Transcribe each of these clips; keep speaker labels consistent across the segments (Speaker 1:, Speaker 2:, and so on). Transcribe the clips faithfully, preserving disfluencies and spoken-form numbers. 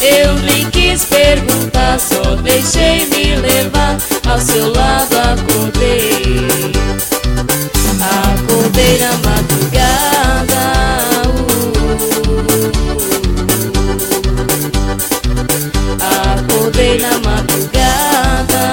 Speaker 1: Eu nem quis perguntar, só deixei me levar. Ao seu lado acordei, acordei na madrugada. uh, Acordei na madrugada.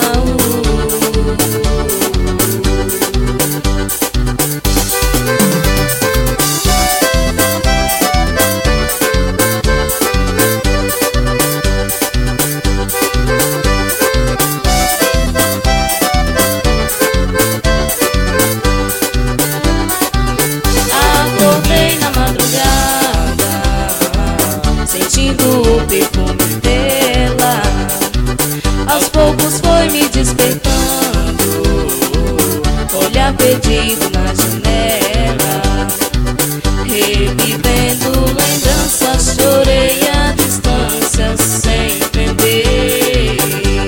Speaker 1: Acordei na madrugada, sentindo o perfume dela. Aos poucos foi me despertando, olhar perdido na janela. Revivendo lembranças, chorei à distância sem entender.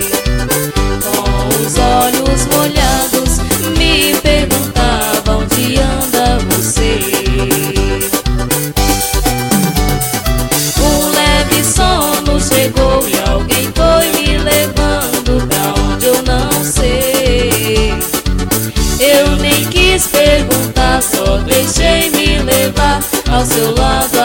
Speaker 1: Com os olhos molhados me perguntava onde anda você. Um leve sono chegou e alguém foi me levando pra onde eu não sei. Eu nem quis perguntar, só deixei me levar. Ao seu lado